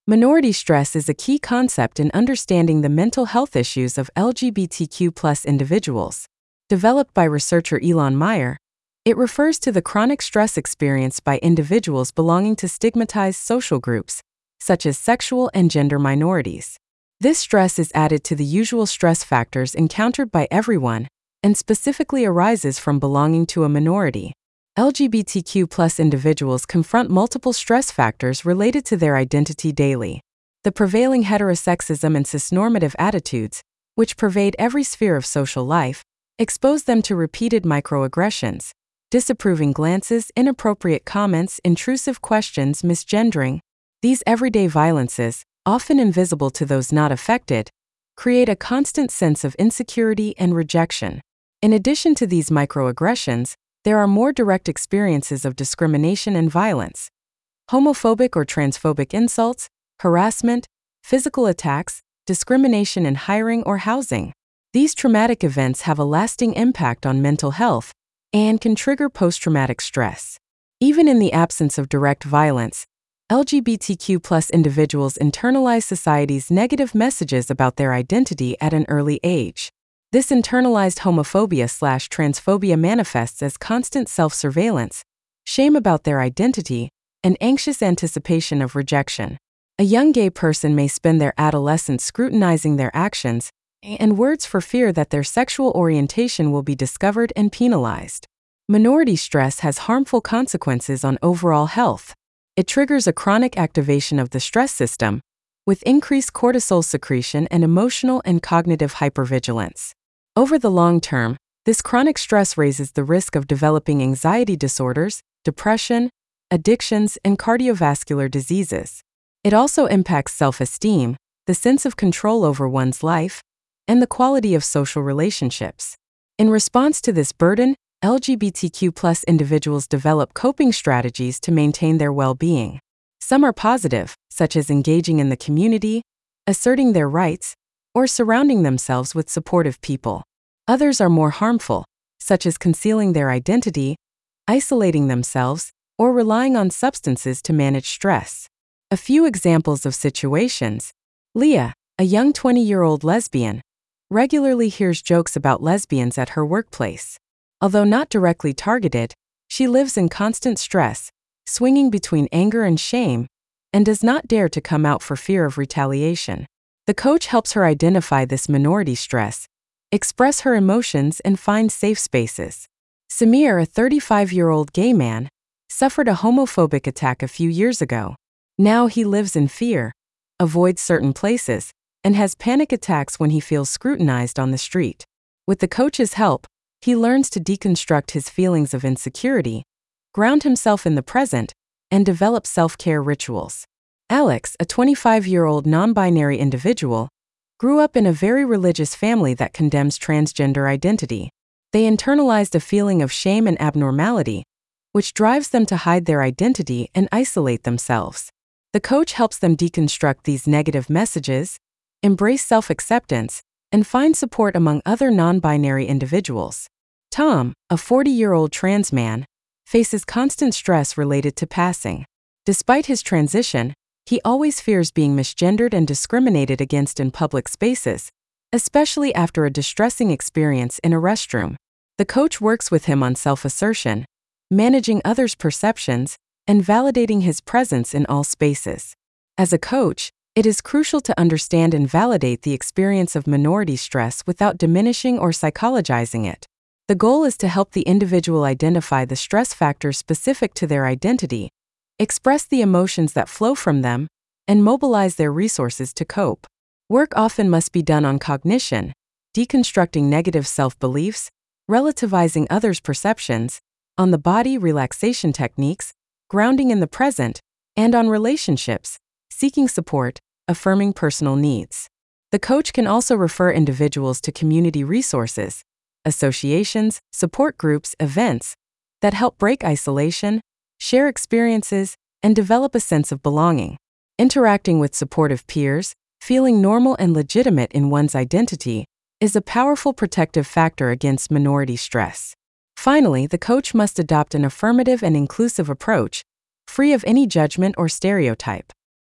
Minority stress is a key concept in understanding the mental health issues of LGBTQ+ individuals. Developed by researcher Elon Meyer, it refers to the chronic stress experienced by individuals belonging to stigmatized social groups, such as sexual and gender minorities. This stress is added to the usual stress factors encountered by everyone, and specifically arises from belonging to a minority. LGBTQ+ individuals confront multiple stress factors related to their identity daily. The prevailing heterosexism and cisnormative attitudes, which pervade every sphere of social life, expose them to repeated microaggressions, disapproving glances, inappropriate comments, intrusive questions, misgendering. These everyday violences, often invisible to those not affected, create a constant sense of insecurity and rejection. In addition to these microaggressions, there are more direct experiences of discrimination and violence. Homophobic or transphobic insults, harassment, physical attacks, discrimination in hiring or housing. These traumatic events have a lasting impact on mental health and can trigger post-traumatic stress. Even in the absence of direct violence, LGBTQ+ individuals internalize society's negative messages about their identity at an early age. This internalized homophobia/transphobia manifests as constant self-surveillance, shame about their identity, and anxious anticipation of rejection. A young gay person may spend their adolescence scrutinizing their actions and words for fear that their sexual orientation will be discovered and penalized. Minority stress has harmful consequences on overall health. It triggers a chronic activation of the stress system, with increased cortisol secretion and emotional and cognitive hypervigilance. Over the long term, this chronic stress raises the risk of developing anxiety disorders, depression, addictions, and cardiovascular diseases. It also impacts self-esteem, the sense of control over one's life, and the quality of social relationships. In response to this burden, LGBTQ+ individuals develop coping strategies to maintain their well-being. Some are positive, such as engaging in the community, asserting their rights, or surrounding themselves with supportive people. Others are more harmful, such as concealing their identity, isolating themselves, or relying on substances to manage stress. A few examples of situations. Leah, a young 20-year-old lesbian, regularly hears jokes about lesbians at her workplace. Although not directly targeted, she lives in constant stress, swinging between anger and shame, and does not dare to come out for fear of retaliation. The coach helps her identify this minority stress, express her emotions, and find safe spaces. Samir, a 35-year-old gay man, suffered a homophobic attack a few years ago. Now he lives in fear, avoids certain places, and has panic attacks when he feels scrutinized on the street. With the coach's help, he learns to deconstruct his feelings of insecurity, ground himself in the present, and develop self-care rituals. Alex, a 25-year-old non-binary individual, grew up in a very religious family that condemns transgender identity. They internalized a feeling of shame and abnormality, which drives them to hide their identity and isolate themselves. The coach helps them deconstruct these negative messages, embrace self-acceptance, and find support among other non-binary individuals. Tom, a 40-year-old trans man, faces constant stress related to passing. Despite his transition, he always fears being misgendered and discriminated against in public spaces, especially after a distressing experience in a restroom. The coach works with him on self-assertion, managing others' perceptions, and validating his presence in all spaces. As a coach, it is crucial to understand and validate the experience of minority stress without diminishing or psychologizing it. The goal is to help the individual identify the stress factors specific to their identity, express the emotions that flow from them, and mobilize their resources to cope. Work often must be done on cognition, deconstructing negative self-beliefs, relativizing others' perceptions, on the body relaxation techniques, grounding in the present, and on relationships, seeking support, affirming personal needs. The coach can also refer individuals to community resources, associations, support groups, events that help break isolation, share experiences, and develop a sense of belonging. Interacting with supportive peers, feeling normal and legitimate in one's identity, is a powerful protective factor against minority stress. Finally, the coach must adopt an affirmative and inclusive approach, free of any judgment or stereotype.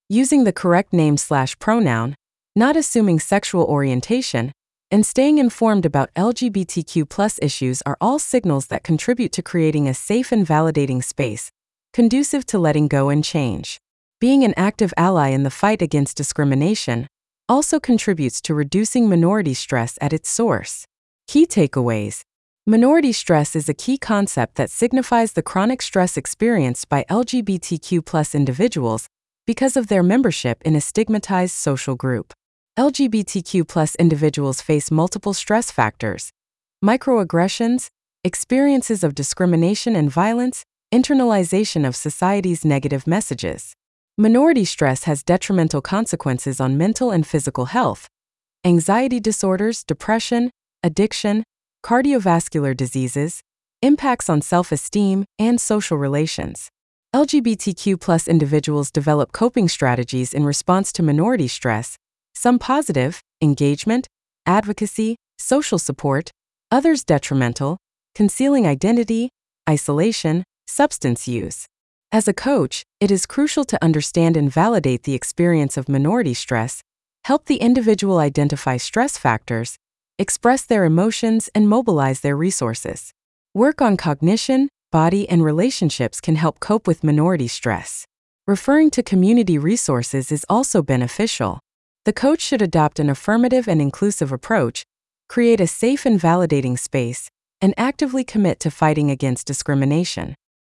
Using the correct name/pronoun, not assuming sexual orientation, and staying informed about LGBTQ+ issues are all signals that contribute to creating a safe and validating space, conducive to letting go and change. Being an active ally in the fight against discrimination also contributes to reducing minority stress at its source. Key takeaways. Minority stress is a key concept that signifies the chronic stress experienced by LGBTQ+ individuals because of their membership in a stigmatized social group. LGBTQ+ individuals face multiple stress factors: microaggressions, experiences of discrimination and violence, internalization of society's negative messages. Minority stress has detrimental consequences on mental and physical health, anxiety disorders, depression, addiction, cardiovascular diseases, impacts on self-esteem, and social relations. LGBTQ+ individuals develop coping strategies in response to minority stress, some positive, engagement, advocacy, social support, others detrimental, concealing identity, isolation, substance use. As a coach, it is crucial to understand and validate the experience of minority stress, help the individual identify stress factors, express their emotions, and mobilize their resources. Work on cognition, body, and relationships can help cope with minority stress. Referring to community resources is also beneficial. The coach should adopt an affirmative and inclusive approach, create a safe and validating space, and actively commit to fighting against discrimination.